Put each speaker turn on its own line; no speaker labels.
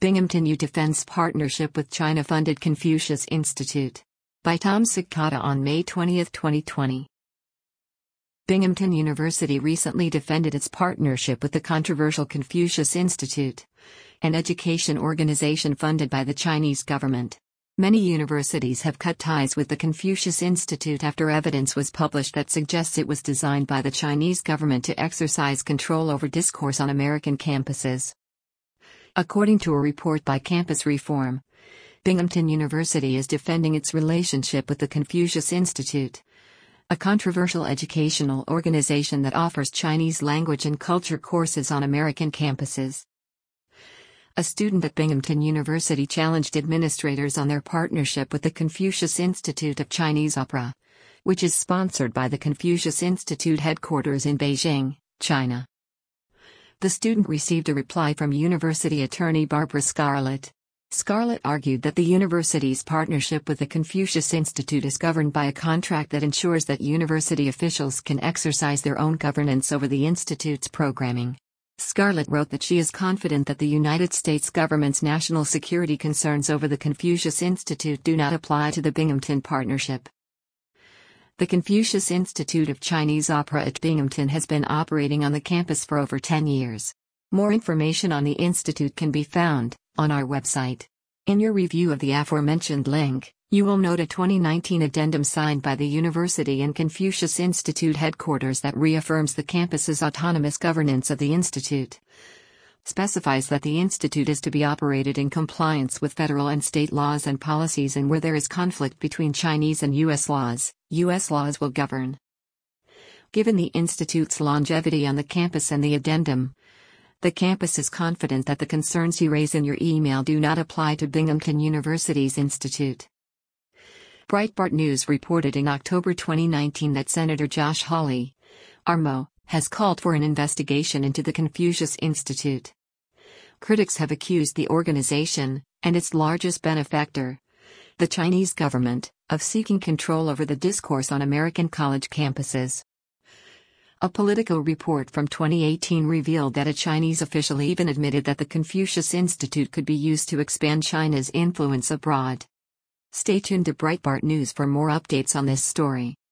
Binghamton U defends partnership with China-funded Confucius Institute. By Tom Sikata on May 20, 2020. Binghamton University recently defended its partnership with the controversial Confucius Institute, an education organization funded by the Chinese government. Many universities have cut ties with the Confucius Institute after evidence was published that suggests it was designed by the Chinese government to exercise control over discourse on American campuses. According to a report by Campus Reform, Binghamton University is defending its relationship with the Confucius Institute, a controversial educational organization that offers Chinese language and culture courses on American campuses. A student at Binghamton University challenged administrators on their partnership with the Confucius Institute of Chinese Opera, which is sponsored by the Confucius Institute headquarters in Beijing, China. The student received a reply from university attorney Barbara Scarlett. Scarlett argued that the university's partnership with the Confucius Institute is governed by a contract that ensures that university officials can exercise their own governance over the institute's programming. Scarlett wrote that she is confident that the United States government's national security concerns over the Confucius Institute do not apply to the Binghamton partnership. The Confucius Institute of Chinese Opera at Binghamton has been operating on the campus for over 10 years. More information on the institute can be found on our website. In your review of the aforementioned link, you will note a 2019 addendum signed by the University and Confucius Institute headquarters that reaffirms the campus's autonomous governance of the institute. Specifies that the institute is to be operated in compliance with federal and state laws and policies, and where there is conflict between Chinese and U.S. laws will govern. Given the institute's longevity on the campus and the addendum, the campus is confident that the concerns you raise in your email do not apply to Binghamton University's institute. Breitbart News reported in October 2019 that Senator Josh Hawley, RMO, has called for an investigation into the Confucius Institute. Critics have accused the organization, and its largest benefactor, the Chinese government, of seeking control over the discourse on American college campuses. A Politico report from 2018 revealed that a Chinese official even admitted that the Confucius Institute could be used to expand China's influence abroad. Stay tuned to Breitbart News for more updates on this story.